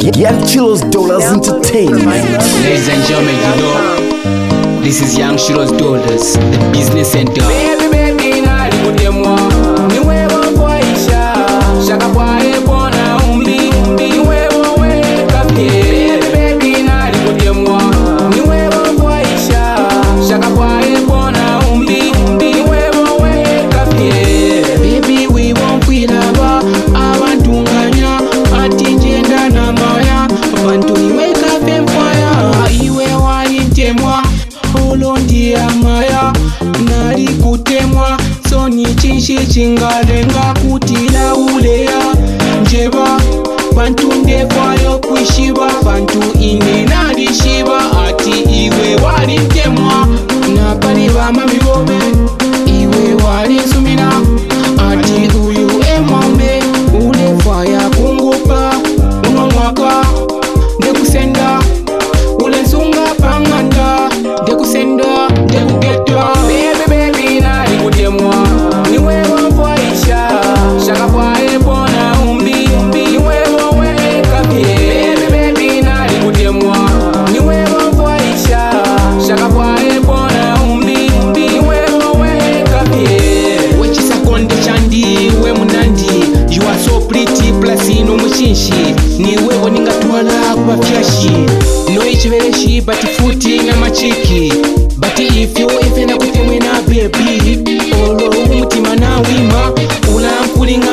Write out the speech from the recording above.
Young Chilos Dollars Entertainment. Ladies and gentlemen, you know, this is Young Chilos Dollars, the business center. Baby, nali kutemwa, niwewe kwa isha, shaka kwa ebona umbi, niwewe weka pie. Baby, nali kutemwa, niwewe kwa isha, shaka kwa ebona umbi, niwewe weka pie. Baby, we won't quit aba, abantu nganya, ati njenda na maya, abantu niweka empire, iwe wali temwa. Olondi amaya nari kutemwa soni chinshi chingalenga kutila ulea njeba bantu ndekwayo kwishiba bantu ine nari shiba ati iwe wali temwa napali bamami bobe iwe wali sumina ati uyu emwambe ulefaya kungupa unomwaka ndekusenda ulensunga panganda dekusenda dekugeta. Baby, nali kutemwa niwewe mfaisha shaka kwa ebona umbi, niwewe weka pie. Baby, nali kutemwa niwewe mfaisha shaka kwa ebona umbi, niwewe weka pie. Wechisa konde chandi we munandi, you are so pretty plus ino mushinshi niwe oningatwala kuba fyashi no ichibereshi but futi na machiki but if na kutemwe na baby olo umutima na wima ula mkulinga